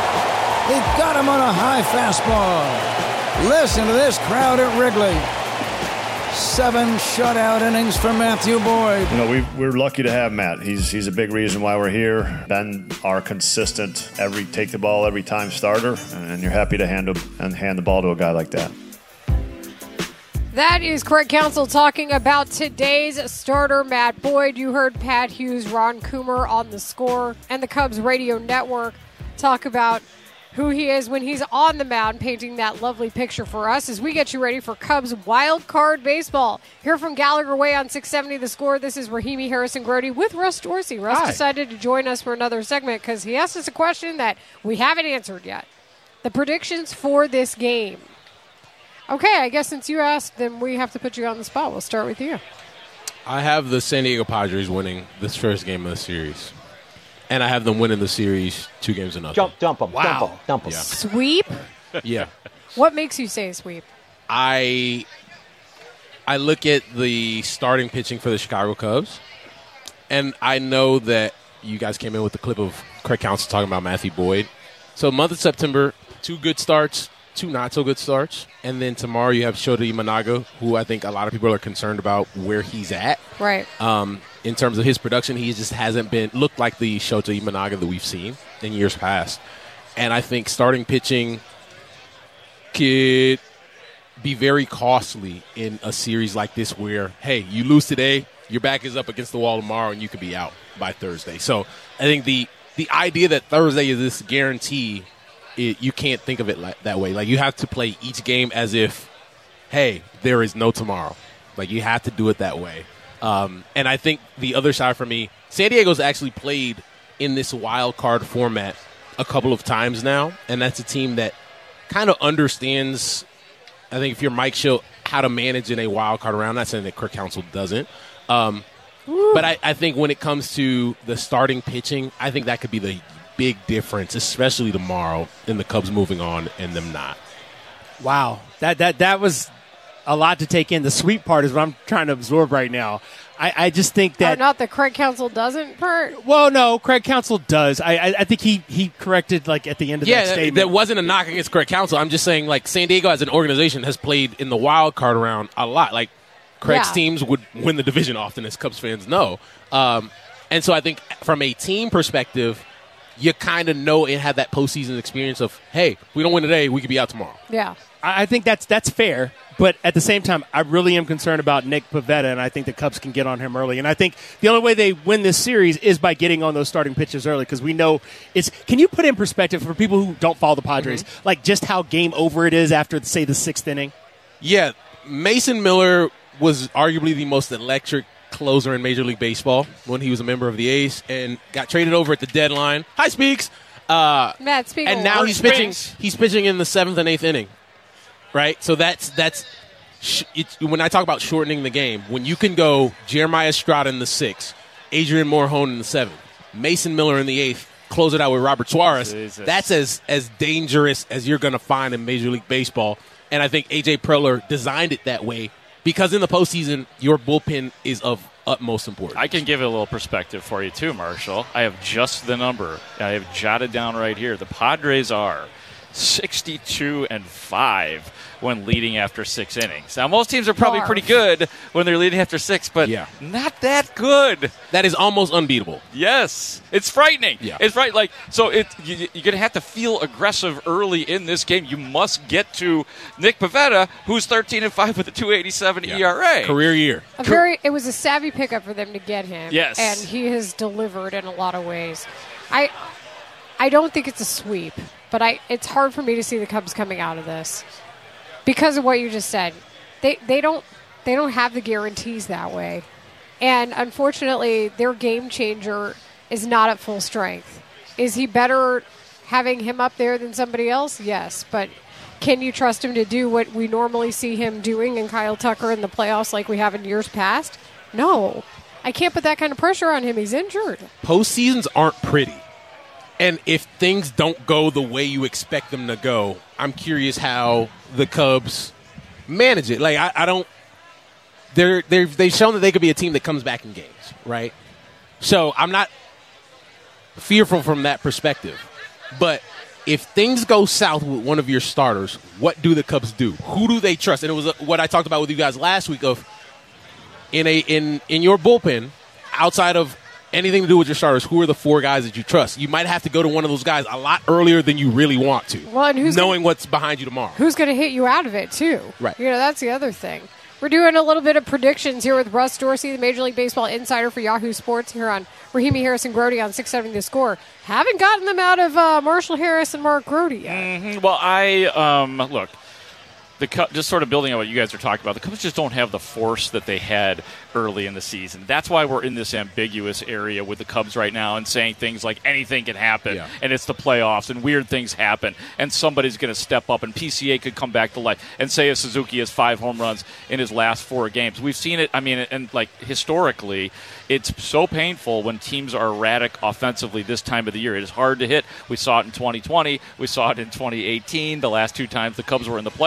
He got him on a high fastball. Listen to this crowd at Wrigley. Seven shutout innings for Matthew Boyd. You know, we, we're lucky to have Matt. He's he's a big reason why we're here. Been our consistent every take the ball every time starter, and you're happy to hand, and hand the ball to a guy like that. That is Craig Counsell talking about today's starter, Matt Boyd. You heard Pat Hughes, Ron Coomer on The Score, and the Cubs Radio Network talk about who he is when he's on the mound, painting that lovely picture for us as we get you ready for Cubs Wild Card Baseball. Here from Gallagher Way on six seventy The Score, this is Rahimi Harrison Grody with Russ Dorsey. Russ Hi. decided to join us for another segment because he asked us a question that we haven't answered yet. The predictions for this game. Okay, I guess since you asked, then we have to put you on the spot. We'll start with you. I have the San Diego Padres winning this first game of the series. And I have them winning the series two games to nothing. Jump, dump them. Wow. Dump them. Dump them. Yeah. Sweep? Yeah. What makes you say sweep? I I look at the starting pitching for the Chicago Cubs, and I know that you guys came in with the clip of Craig Counsell talking about Matthew Boyd. So month of September, two good starts, two not-so-good starts, and then tomorrow you have Shota Imanaga, who I think a lot of people are concerned about where he's at. Right. Um, in terms of his production, he just hasn't been looked like the Shota Imanaga that we've seen in years past. And I think starting pitching could be very costly in a series like this where, hey, you lose today, your back is up against the wall tomorrow, and you could be out by Thursday. So I think the the idea that Thursday is this guarantee, it, you can't think of it like, that way. Like, you have to play each game as if, hey, there is no tomorrow. Like, you have to do it that way. Um, and I think the other side for me, San Diego's actually played in this wild card format a couple of times now, and that's a team that kind of understands, I think if you're Mike Schill, how to manage in a wild card round. I'm not saying that Kirk Counsell doesn't. Um, but I, I think when it comes to the starting pitching, I think that could be the big difference, especially tomorrow, in the Cubs moving on and them not. Wow. That that that was a lot to take in. The sweet part is what I'm trying to absorb right now. I, I just think that... Oh, not that Craig Counsell doesn't, Bert? Well, no, Craig Counsell does. I, I I think he, he corrected, like, at the end of yeah, that statement. That wasn't a knock against Craig Counsell. I'm just saying, like, San Diego as an organization has played in the wild card round a lot. Like, Craig's Yeah. teams would win the division often, as Cubs fans know. Um, and so I think from a team perspective, you kind of know and have that postseason experience of, hey, we don't win today, we could be out tomorrow. Yeah. I I think that's that's fair, but at the same time, I really am concerned about Nick Pivetta, and I think the Cubs can get on him early. And I think the only way they win this series is by getting on those starting pitches early, because we know it's. Can you put in perspective for people who don't follow the Padres, Mm-hmm. like just how game over it is after, say, the sixth inning? Yeah, Mason Miller was arguably the most electric closer in Major League Baseball when he was a member of the A's and got traded over at the deadline. Hi, Speaks. Uh, Matt Spiegel. and now Or he's Springs. pitching. He's pitching in the seventh and eighth inning. Right, so that's that's sh- it's, when I talk about shortening the game. When you can go Jeremiah Estrada in the sixth, Adrian Morehone in the seventh, Mason Miller in the eighth, close it out with Robert Suarez. Jesus. That's as as dangerous as you're going to find in Major League Baseball. And I think A J Preller designed it that way because in the postseason, your bullpen is of utmost importance. I can give it a little perspective for you too, Marshall. I have just the number. I have jotted down right here. The Padres are sixty-two and five when leading after six innings. Now, most teams are probably Barf. pretty good when they're leading after six, but Yeah. not that good. That is almost unbeatable. Yes, it's frightening. Yeah. It's right. Like so, it you, you're gonna have to feel aggressive early in this game. You must get to Nick Pivetta, who's thirteen and five with a two eighty-seven E R A. Career year. A very, it was a savvy pickup for them to get him. Yes. And he has delivered in a lot of ways. I I don't think it's a sweep, but I it's hard for me to see the Cubs coming out of this because of what you just said. They they don't they don't have the guarantees that way. And unfortunately, their game changer is not at full strength. Is he better having him up there than somebody else? Yes, but can you trust him to do what we normally see him doing in Kyle Tucker in the playoffs like we have in years past? No. I can't put that kind of pressure on him. He's injured. Postseasons aren't pretty. And if things don't go the way you expect them to go, I'm curious how the Cubs manage it. Like, I, I don't – they're, they're, they've shown that they could be a team that comes back in games, right? So I'm not fearful from that perspective. But if things go south with one of your starters, what do the Cubs do? Who do they trust? And it was uh, what I talked about with you guys last week of in a in, in your bullpen, outside of anything to do with your starters, who are the four guys that you trust? You might have to go to one of those guys a lot earlier than you really want to, Well, and who's knowing gonna, what's behind you tomorrow. who's going to hit you out of it, too? Right. You know, that's the other thing. We're doing a little bit of predictions here with Russ Dorsey, the Major League Baseball insider for Yahoo Sports, here on Rahimi Harrison Grody on six seventy The Score. Haven't gotten them out of uh, Marshall Harris and Mark Grody yet. Mm-hmm. Well, I um, look. The Cubs, just sort of building on what you guys are talking about, the Cubs just don't have the force that they had early in the season. That's why we're in this ambiguous area with the Cubs right now and saying things like anything can happen, Yeah. and it's the playoffs, and weird things happen, and somebody's going to step up, and P C A could come back to life, and Seiya Suzuki has five home runs in his last four games. We've seen it, I mean, and like historically, it's so painful when teams are erratic offensively this time of the year. It is hard to hit. We saw it in twenty twenty. We saw it in twenty eighteen, the last two times the Cubs were in the playoffs.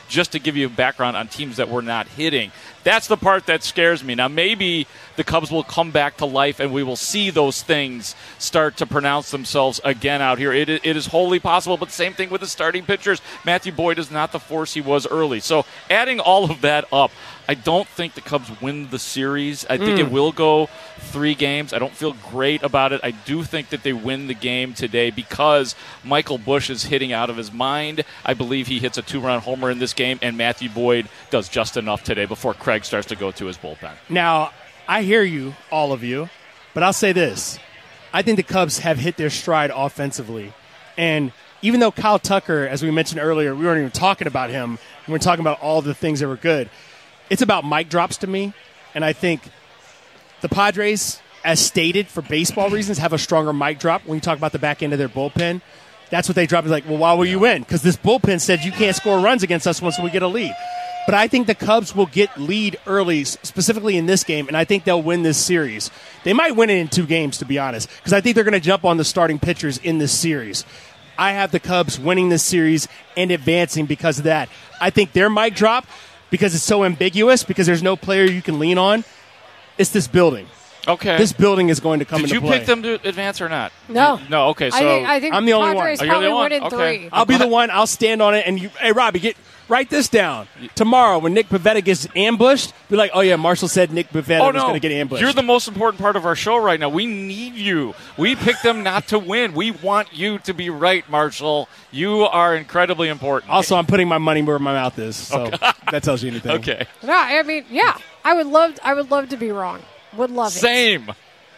just to give you a background on teams that we're not hitting. That's the part that scares me. Now, maybe the Cubs will come back to life and we will see those things start to pronounce themselves again out here. It, it is wholly possible, but same thing with the starting pitchers. Matthew Boyd is not the force he was early. So adding all of that up, I don't think the Cubs win the series. I think Mm. it will go three games. I don't feel great about it. I do think that they win the game today because Michael Busch is hitting out of his mind. I believe he hits a two-run homer in this game, and Matthew Boyd does just enough today before Craig starts to go to his bullpen. Now, I hear you, all of you, but I'll say this. I think the Cubs have hit their stride offensively. And even though Kyle Tucker, as we mentioned earlier, we weren't even talking about him, we were talking about all the things that were good. It's about mic drops to me, and I think the Padres, as stated for baseball reasons, have a stronger mic drop when you talk about the back end of their bullpen. That's what they drop. It's like, well, why will you win? Because this bullpen said you can't score runs against us once we get a lead. But I think the Cubs will get lead early, specifically in this game, and I think they'll win this series. They might win it in two games, to be honest, because I think they're going to jump on the starting pitchers in this series. I have the Cubs winning this series and advancing because of that. I think their mic drop, because it's so ambiguous, because there's no player you can lean on, it's this building. Okay. This building is going to come Did into you play. pick them to advance or not? No. No, okay, so I think, I think I'm the only Padres one. Oh, you're the probably one? win in Okay. three. I'll be the one. I'll stand on it. And you, hey, Robbie, get write this down. Tomorrow, when Nick Pivetta gets ambushed, be like, oh, yeah, Marshall said Nick Pivetta Oh, was no. going to get ambushed. You're the most important part of our show right now. We need you. We picked them not to win. We want you to be right, Marshall. You are incredibly important. Also, I'm putting my money where my mouth is, so Okay. that tells you anything. Okay. No, I mean, yeah, I would love, I would love to be wrong. Would love it. Same.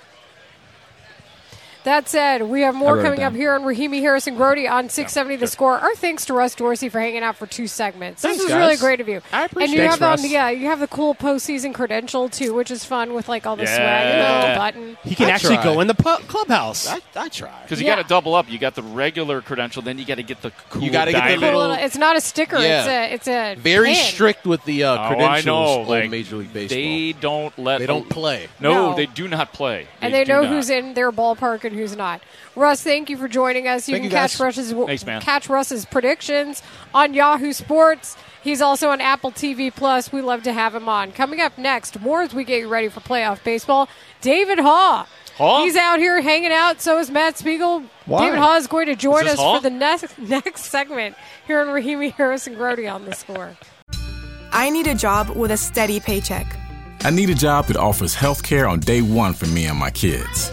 That said, we have I more wrote it coming up down. here on Rahimi Harrison Grody on six seventy The Score. Our thanks to Russ Dorsey for hanging out for two segments. Thanks, this was guys. really great of you. I appreciate And you it. have Thanks, um, Russ. yeah, you have the cool postseason credential too, which is fun with like all the Yeah. swag, you know, button. He can I actually try. go in the pu- clubhouse. I, I try. Because you Yeah. got to double up. You got the regular credential, then you got to get the cool You gotta get the diamond. little- Cool, it's not a sticker. Yeah. It's a, it's a Very pin. strict with the uh, Oh, I credentials know. on Like, Major League Baseball. They don't let. They don't play. No, No. they do not play. And they do know not. who's in their ballpark and who's not. Russ, thank you for joining us. You Thank can you, catch guys. Russ's Thanks, man. catch Russ's predictions on Yahoo Sports. He's also on Apple T V Plus. We love to have him on. Coming up next, more as we get you ready for playoff baseball. David Haw. Haw? He's out here hanging out. So is Matt Spiegel. Why? David Haw is going to join Is us this Haw? for the next next segment here on Rahimi Harrison Grody on The Score. I need a job with a steady paycheck. I need a job that offers health care on day one for me and my kids.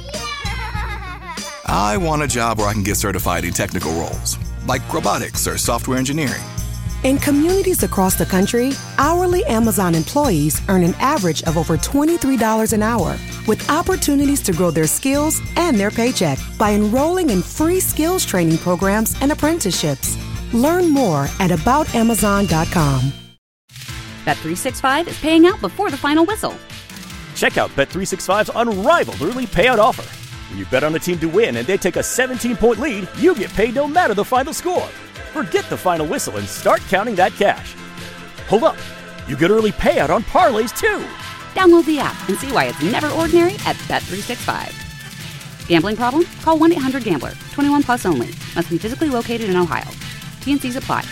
I want a job where I can get certified in technical roles, like robotics or software engineering. In communities across the country, hourly Amazon employees earn an average of over twenty-three dollars an hour, with opportunities to grow their skills and their paycheck by enrolling in free skills training programs and apprenticeships. Learn more at about amazon dot com. Bet three sixty-five is paying out before the final whistle. Check out Bet three sixty-five's unrivaled early payout offer. When you bet on a team to win and they take a seventeen-point lead, you get paid no matter the final score. Forget the final whistle and start counting that cash. Hold up. You get early payout on parlays, too. Download the app and see why it's never ordinary at Bet three sixty-five. Gambling problem? Call one eight hundred gambler. twenty-one plus only. Must be physically located in Ohio. T N Cs apply.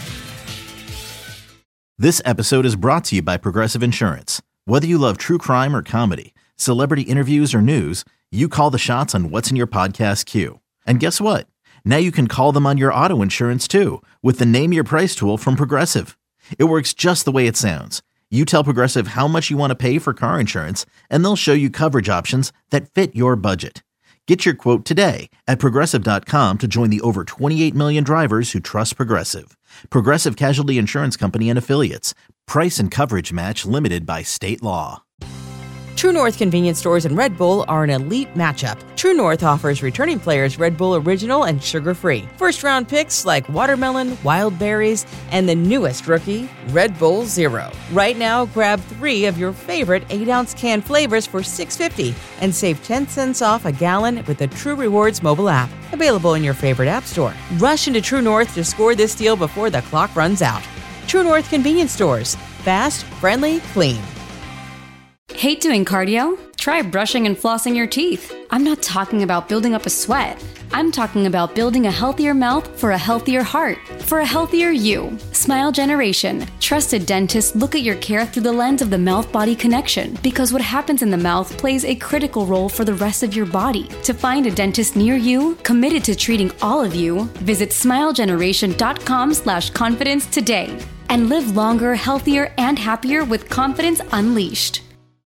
This episode is brought to you by Progressive Insurance. Whether you love true crime or comedy, celebrity interviews or news, you call the shots on what's in your podcast queue. And guess what? Now you can call them on your auto insurance too with the Name Your Price tool from Progressive. It works just the way it sounds. You tell Progressive how much you want to pay for car insurance, and they'll show you coverage options that fit your budget. Get your quote today at Progressive dot com to join the over twenty-eight million drivers who trust Progressive. Progressive Casualty Insurance Company and Affiliates. Price and coverage match limited by state law. True North convenience stores and Red Bull are an elite matchup. True North offers returning players Red Bull Original and sugar-free. First-round picks like watermelon, wild berries, and the newest rookie, Red Bull Zero. Right now, grab three of your favorite eight-ounce can flavors for six dollars and fifty cents and save ten cents off a gallon with the True Rewards mobile app. Available in your favorite app store. Rush into True North to score this deal before the clock runs out. True North convenience stores. Fast, friendly, clean. Hate doing cardio? Try brushing and flossing your teeth. I'm not talking about building up a sweat. I'm talking about building a healthier mouth for a healthier heart, for a healthier you. Smile Generation. Trusted dentists look at your care through the lens of the mouth-body connection, because what happens in the mouth plays a critical role for the rest of your body. To find a dentist near you, committed to treating all of you, visit smilegeneration.com slash confidence today. And live longer, healthier, and happier with confidence unleashed.